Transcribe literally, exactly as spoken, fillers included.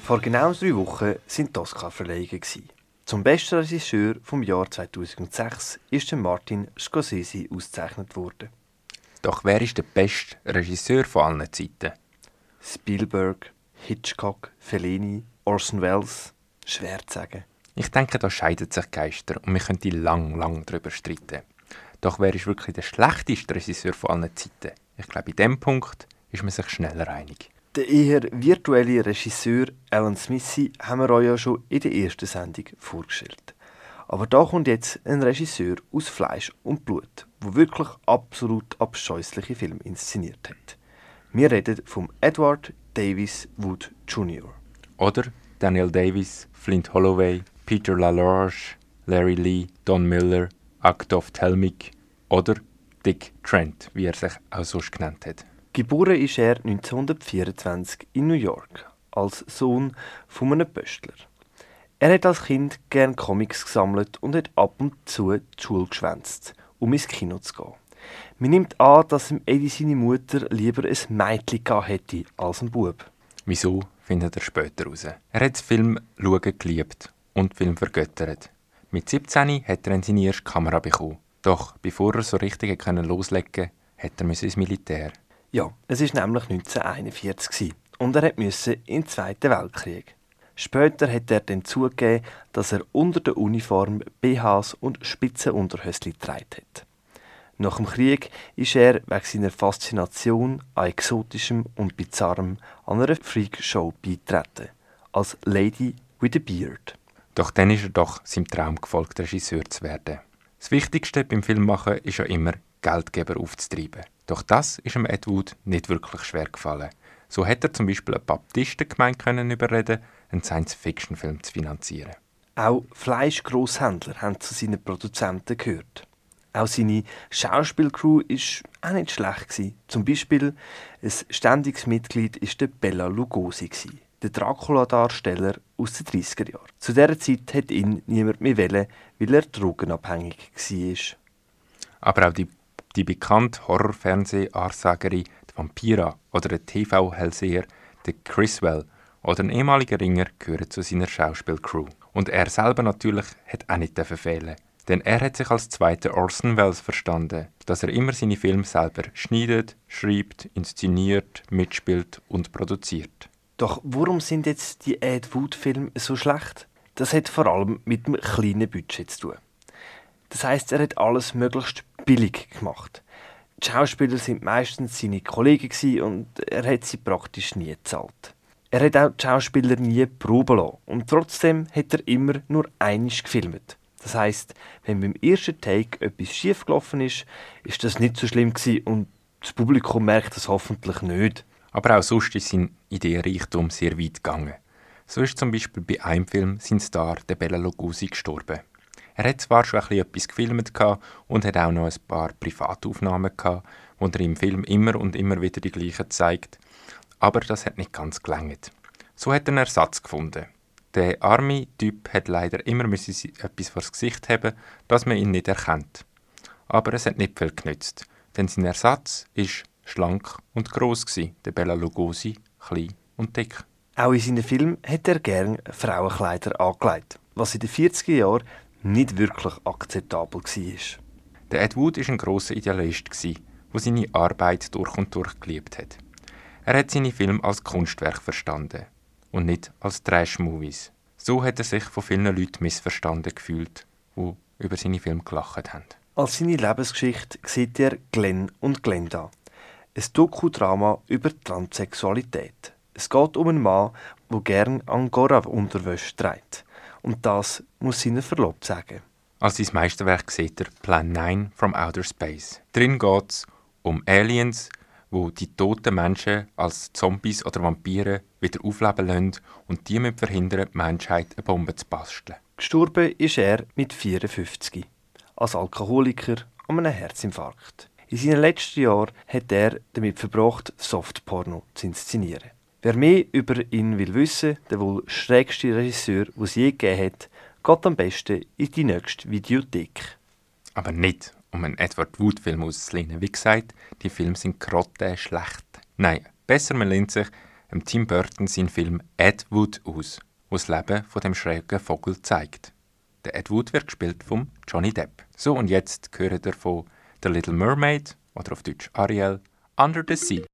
Vor genau drei Wochen waren die Oscar-Verleihungen. Zum besten Regisseur vom Jahr zweitausendsechs ist Martin Scorsese ausgezeichnet worden. Doch wer ist der beste Regisseur von allen Zeiten? Spielberg, Hitchcock, Fellini, Orson Welles? Schwer zu sagen. Ich denke, da scheiden sich Geister und wir könnten lang, lang darüber streiten. Doch wer ist wirklich der schlechteste Regisseur von allen Zeiten? Ich glaube, in diesem Punkt ist man sich schneller einig. Den eher virtuellen Regisseur Alan Smithee haben wir euch ja schon in der ersten Sendung vorgestellt. Aber da kommt jetzt ein Regisseur aus Fleisch und Blut, der wirklich absolut abscheussliche Filme inszeniert hat. Wir reden von Edward Davis Wood Junior Oder Daniel Davis, Flint Holloway, Peter Lalage, Larry Lee, Don Miller, Akhtof Telmik oder Dick Trent, wie er sich auch sonst genannt hat. Geboren ist er neunzehnhundertvierundzwanzig in New York, als Sohn von einem Pöstler. Er hat als Kind gerne Comics gesammelt und hat ab und zu die Schule geschwänzt, um ins Kino zu gehen. Man nimmt an, dass ihm Eddie seine Mutter lieber ein Mädchen gehabt hätte als ein Bub. Wieso, findet er später heraus. Er hat das Film schauen geliebt und Film vergöttert. Mit siebzehn hat er in seine erste Kamera bekommen. Doch bevor er so richtig loslegen konnte, hat er ins Militär. Ja, es war nämlich neunzehnhunderteinundvierzig und er musste in den Zweiten Weltkrieg. Später hat er dann zugegeben, dass er unter der Uniform B Hs und Spitzenunterhöschen getragen hat. Nach dem Krieg ist er wegen seiner Faszination an Exotischem und Bizarrem an einer Freakshow beigetreten, als Lady with a Beard. Doch dann ist er doch seinem Traum gefolgt, Regisseur zu werden. Das Wichtigste beim Filmmachen ist ja immer, Geldgeber aufzutreiben. Doch das ist dem Ed Wood nicht wirklich schwer gefallen. So hat er zum Beispiel eine Baptistengemeinde können überreden, einen Science-Fiction-Film zu finanzieren. Auch Fleischgrosshändler haben zu seinen Produzenten gehört. Auch seine Schauspielcrew war auch nicht schlecht gewesen. Zum Beispiel ein ständiges Mitglied war der Bela Lugosi, der Dracula-Darsteller aus den dreißiger Jahren. Zu dieser Zeit hat ihn niemand mehr wollen, weil er drogenabhängig war. Aber auch die, die bekannte Horror-Fernseh-Ansagerin Vampira oder der T V-Hellseher der Criswell oder ein ehemaliger Ringer gehören zu seiner Schauspielcrew. Und er selber natürlich hat auch nicht fehlen. Denn er hat sich als zweiter Orson Welles verstanden, dass er immer seine Filme selber schneidet, schreibt, inszeniert, mitspielt und produziert. Doch warum sind jetzt die Ed Wood-Filme so schlecht? Das hat vor allem mit einem kleinen Budget zu tun. Das heisst, er hat alles möglichst billig gemacht. Die Schauspieler sind meistens seine Kollegen und er hat sie praktisch nie gezahlt. Er hat auch die Schauspieler nie proben lassen und trotzdem hat er immer nur einmal gefilmt. Das heisst, wenn beim ersten Take etwas schiefgelaufen ist, ist das nicht so schlimm gewesen und das Publikum merkt das hoffentlich nicht. Aber auch sonst ist sein Ideenreichtum sehr weit gegangen. So ist zum Beispiel bei einem Film sein Star, der Bela Lugosi, gestorben. Er hat zwar schon ein bisschen etwas gefilmt und hat auch noch ein paar Privataufnahmen gehabt, wo er im Film immer und immer wieder die gleichen zeigt, aber das hat nicht ganz gelangt. So hat er einen Ersatz gefunden. Der arme Typ hat leider immer etwas vors Gesicht haben, dass man ihn nicht erkennt. Aber es hat nicht viel genützt, denn sein Ersatz war schlank und gross gsi, der Bela Lugosi klein und dick. Auch in seinen Filmen hat er gerne Frauenkleider angelegt, was in den vierziger Jahren nicht wirklich akzeptabel war. Der Ed Wood war ein grosser Idealist, der seine Arbeit durch und durch geliebt hat. Er hat seine Filme als Kunstwerk verstanden und nicht als Trash-Movies. So hat er sich von vielen Leuten missverstanden gefühlt, die über seine Filme gelacht haben. Als seine Lebensgeschichte sieht er Glenn und Glenda. Ein Dokudrama über Transsexualität. Es geht um einen Mann, der gerne Angora-Unterwäsche trägt. Und das muss seiner Verlobte sagen. Als sein Meisterwerk sieht er Plan neun from Outer Space. Drin geht es um Aliens, wo die toten Menschen als Zombies oder Vampire wieder aufleben lassen und die mit verhindern, die Menschheit eine Bombe zu basteln. Gestorben ist er mit vierundfünfzig. Als Alkoholiker an einem Herzinfarkt. In seinen letzten Jahren hat er damit verbracht, Softporno zu inszenieren. Wer mehr über ihn will wissen, der wohl schrägste Regisseur, den es je gegeben hat, geht am besten in die nächste Videothek. Aber nicht, um einen Edward Wood-Film auszulehnen. Wie gesagt, die Filme sind grottenschlecht. Nein, besser man lehnt sich Tim Burton seinen Film Ed Wood aus, wo das Leben von dem schrägen Vogel zeigt. Der Ed Wood wird gespielt von Johnny Depp. So, und jetzt hören wir von The Little Mermaid, oder auf Deutsch Ariel, Under the Sea.